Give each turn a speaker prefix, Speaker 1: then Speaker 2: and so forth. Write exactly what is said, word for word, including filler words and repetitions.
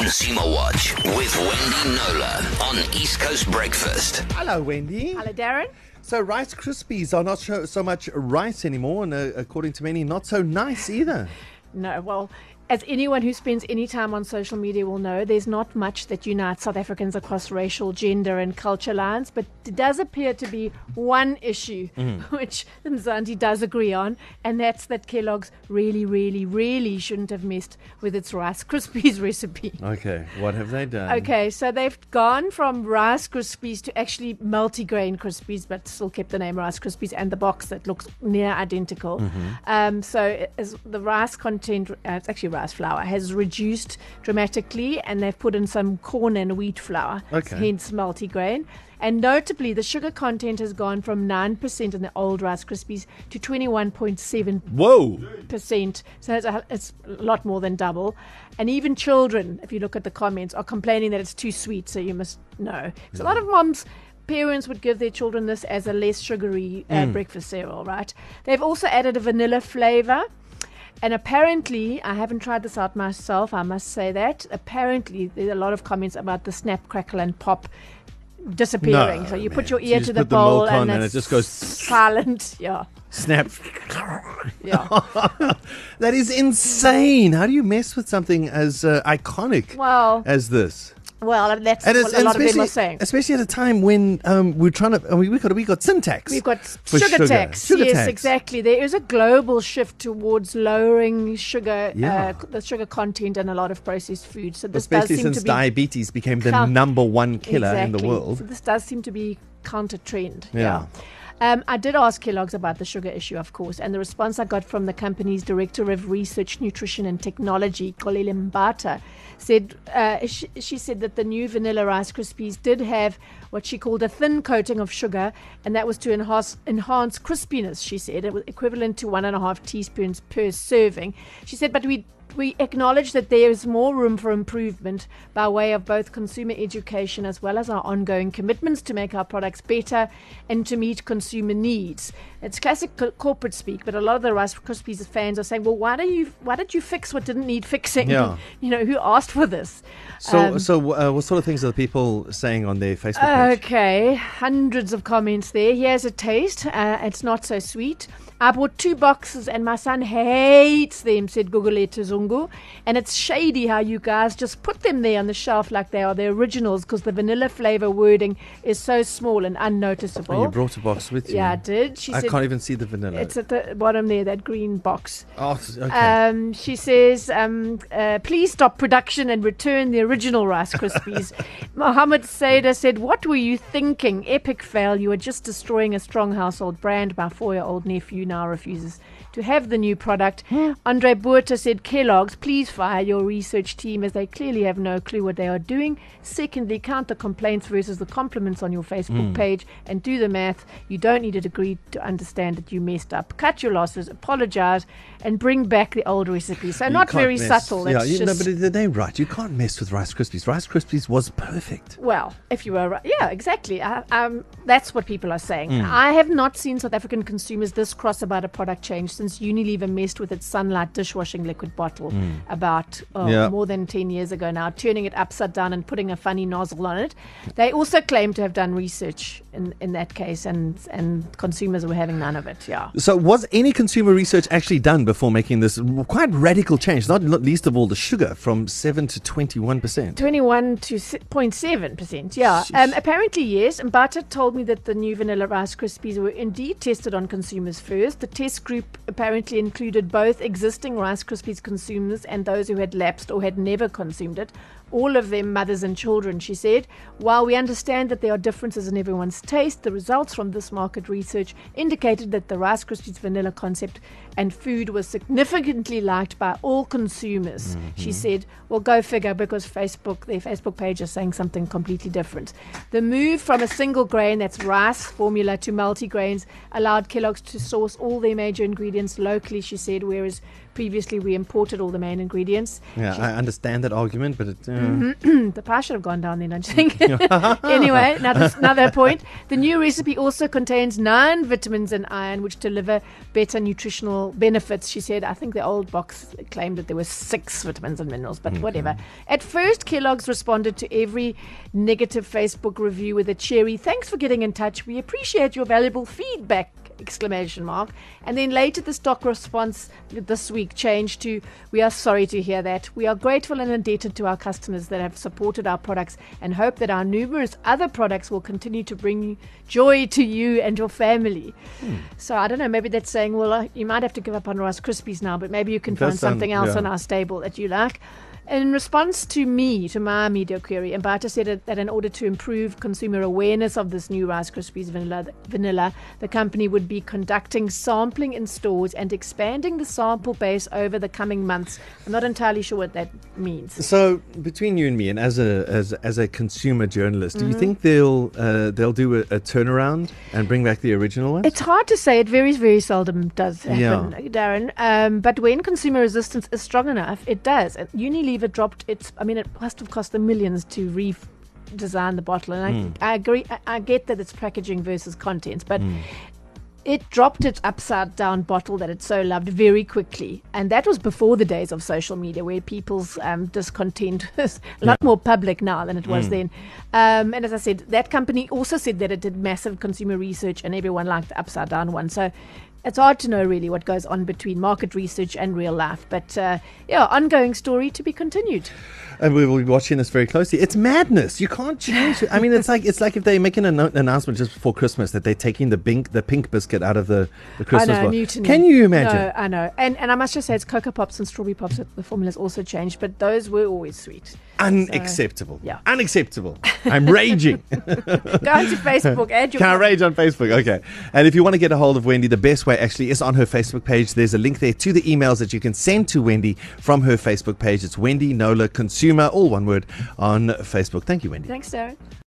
Speaker 1: Consumer Watch with Wendy Nola on East Coast Breakfast.
Speaker 2: Hello, Wendy.
Speaker 3: Hello, Darren.
Speaker 2: So Rice Krispies are not so, so much rice anymore, and uh, according to many, not so nice either.
Speaker 3: No, well, as anyone who spends any time on social media will know, there's not much that unites South Africans across racial, gender and culture lines, but it does appear to be one issue mm. which Nzandi does agree on, and that's that Kellogg's really, really, really shouldn't have messed with its Rice Krispies recipe.
Speaker 2: Okay, what have they done?
Speaker 3: Okay, so they've gone from Rice Krispies to actually multigrain Krispies, but still kept the name Rice Krispies and the box that looks near identical. Mm-hmm. Um, so as the rice content, uh, it's actually rice flour, has reduced dramatically, and they've put in some corn and wheat flour,
Speaker 2: okay.
Speaker 3: hence multigrain. And notably, the sugar content has gone from nine percent in the old Rice Krispies to twenty-one point seven percent.
Speaker 2: Whoa!
Speaker 3: So it's a, it's a lot more than double. And even children, if you look at the comments, are complaining that it's too sweet, so you must know. Because a lot of moms... Parents would give their children this as a less sugary uh, mm. breakfast cereal, right? They've also added a vanilla flavor. And apparently, I haven't tried this out myself, I must say that. Apparently, there's a lot of comments about the snap, crackle, and pop disappearing.
Speaker 2: No,
Speaker 3: so you
Speaker 2: man.
Speaker 3: put your
Speaker 2: So
Speaker 3: ear
Speaker 2: you
Speaker 3: to
Speaker 2: the
Speaker 3: the bowl and,
Speaker 2: and it just goes
Speaker 3: silent. Yeah.
Speaker 2: Snap.
Speaker 3: Yeah.
Speaker 2: That is insane. How do you mess with something as uh, iconic
Speaker 3: well,
Speaker 2: as this?
Speaker 3: Well, that's
Speaker 2: and
Speaker 3: what a lot of people are saying.
Speaker 2: Especially at a time when um, we're trying to, I mean, we got we got sin tax.
Speaker 3: We've got
Speaker 2: for
Speaker 3: sugar,
Speaker 2: sugar
Speaker 3: tax.
Speaker 2: Sugar
Speaker 3: yes,
Speaker 2: tax.
Speaker 3: exactly. There is a global shift towards lowering sugar,
Speaker 2: yeah.
Speaker 3: uh, the sugar content in a lot of processed foods. So this
Speaker 2: especially
Speaker 3: does seem
Speaker 2: since
Speaker 3: to be
Speaker 2: diabetes became the
Speaker 3: count-
Speaker 2: number one killer
Speaker 3: exactly.
Speaker 2: in the world.
Speaker 3: So this does seem to be counter trend.
Speaker 2: Yeah.
Speaker 3: yeah. Um, I did ask Kellogg's about the sugar issue, of course, and the response I got from the company's Director of Research, Nutrition and Technology, Kolele Mbata, said uh, she, she said that the new vanilla Rice Krispies did have what she called a thin coating of sugar, and that was to enhance, enhance crispiness, she said. It was equivalent to one and a half teaspoons per serving. She said, but we We acknowledge that there is more room for improvement by way of both consumer education as well as our ongoing commitments to make our products better and to meet consumer needs. It's classic co- corporate speak, but a lot of the Rice Krispies fans are saying, well, why don't you, why did you fix what didn't need fixing?
Speaker 2: Yeah.
Speaker 3: You know, who asked for this?
Speaker 2: So,
Speaker 3: Um,
Speaker 2: so uh, what sort of things are the people saying on their Facebook page?
Speaker 3: Okay, hundreds of comments there. Here's a taste. Uh, it's not so sweet. I bought two boxes and my son hates them, said Guguleta Zungu. And it's shady how you guys just put them there on the shelf like they are the originals, because the vanilla flavor wording is so small and unnoticeable.
Speaker 2: Oh, you brought a box with you?
Speaker 3: Yeah, I did. She
Speaker 2: I
Speaker 3: said,
Speaker 2: can't even see the vanilla.
Speaker 3: it's at the bottom there, that green box.
Speaker 2: Oh, okay.
Speaker 3: Um, she says, um, uh, please stop production and return the original Rice Krispies. Mohammed Saida said, what were you thinking? Epic fail. You were just destroying a strong household brand. My four-year-old nephew now refuses to have the new product. Andre Buerta said, Kellogg's, please fire your research team as they clearly have no clue what they are doing. Secondly, count the complaints versus the compliments on your Facebook mm. page and do the math. You don't need a degree to understand that you messed up. Cut your losses, apologize, and bring back the old recipe. So
Speaker 2: you
Speaker 3: not very
Speaker 2: mess.
Speaker 3: subtle.
Speaker 2: Yeah,
Speaker 3: it's
Speaker 2: you,
Speaker 3: just,
Speaker 2: no, but they're right. You can't mess with Rice Krispies. Rice Krispies was perfect.
Speaker 3: Well, if you were right. Yeah, exactly. Uh, um, that's what people are saying.
Speaker 2: Mm.
Speaker 3: I have not seen South African consumers this cross about a product change since Unilever messed with its Sunlight dishwashing liquid bottle mm. about oh,
Speaker 2: yeah.
Speaker 3: more than ten years ago now, turning it upside down and putting a funny nozzle on it. They also claim to have done research in, in that case, and, and consumers were having none of it. Yeah.
Speaker 2: So was any consumer research actually done before making this quite radical change, not least of all the sugar from seven to twenty-one percent?
Speaker 3: twenty-one to zero point seven percent, yeah. Um, apparently, yes. Mbata told me that the new vanilla Rice Krispies were indeed tested on consumers first. The test group apparently included both existing Rice Krispies consumers and those who had lapsed or had never consumed it. All of them mothers and children, she said. While we understand that there are differences in everyone's taste, the results from this market research indicated that the Rice Krispies vanilla concept and food was significantly liked by all consumers. Mm-hmm. She said, well, go figure, because Facebook, their Facebook page is saying something completely different. The move from a single grain, that's rice formula, to multigrains allowed Kellogg's to source all their major ingredients ingredients locally, she said, whereas previously we imported all the main ingredients.
Speaker 2: Yeah,
Speaker 3: She-
Speaker 2: I understand that argument, but it, uh,
Speaker 3: Mm-hmm. The price should have gone down then, don't you think? Anyway, another, another point. The new recipe also contains nine vitamins and iron, which deliver better nutritional benefits. She said, I think the old box claimed that there were six vitamins and minerals, but whatever. At first, Kellogg's responded to every negative Facebook review with a cheery, thanks for getting in touch. We appreciate your valuable feedback. Exclamation mark. And then later the stock response this week changed to, we are sorry to hear that. We are grateful and indebted to our customers that have supported our products and hope that our numerous other products will continue to bring joy to you and your family. Hmm. So I don't know, maybe that's saying, well, uh, you might have to give up on Rice Krispies now, but maybe you can
Speaker 2: It does
Speaker 3: find something
Speaker 2: sound-
Speaker 3: else
Speaker 2: yeah.
Speaker 3: on our stable that you like. In response to me, to my media query, Mbata said it- that in order to improve consumer awareness of this new Rice Krispies vanilla, vanilla, the company would be conducting sampling in stores and expanding the sample base over the coming months. I'm not entirely sure what that means.
Speaker 2: So between you and me, and as a as as a consumer journalist,
Speaker 3: Mm-hmm.
Speaker 2: do you think they'll uh, they'll do a, a turnaround and bring back the original one?
Speaker 3: It's hard to say. It very, very seldom does happen,
Speaker 2: Yeah.
Speaker 3: Darren. Um, but when consumer resistance is strong enough, it does. And Unilever dropped its, I mean, it must have cost them millions to redesign the bottle. And I, I agree, I, I get that it's packaging versus contents, but it dropped its upside down bottle that it so loved very quickly. And that was before the days of social media where people's um, discontent is a lot more public now than it was then. Um, and as I said, that company also said that it did massive consumer research and everyone liked the upside down one. So it's hard to know really what goes on between market research and real life. But uh, yeah, ongoing story to be continued.
Speaker 2: And we will be watching this very closely. It's madness. You can't change it. I mean, it's like it's like if they make an anno- announcement just before Christmas that they're taking the pink the pink biscuit out of the, the Christmas
Speaker 3: I know,
Speaker 2: bar.
Speaker 3: mutiny.
Speaker 2: Can you imagine?
Speaker 3: No, I know. And and I must just say it's Cocoa Pops and Strawberry Pops. The formula's also changed, but those were always sweet.
Speaker 2: Unacceptable.
Speaker 3: yeah.
Speaker 2: Unacceptable. I'm raging.
Speaker 3: Go onto Facebook, add your
Speaker 2: Can I rage on Facebook? Okay. And if you want to get a hold of Wendy, the best way actually is on her Facebook page. There's a link there to the emails that you can send to Wendy from her Facebook page. It's Wendy Nola Consumer, all one word, on Facebook. Thank you, Wendy.
Speaker 3: Thanks, Darren.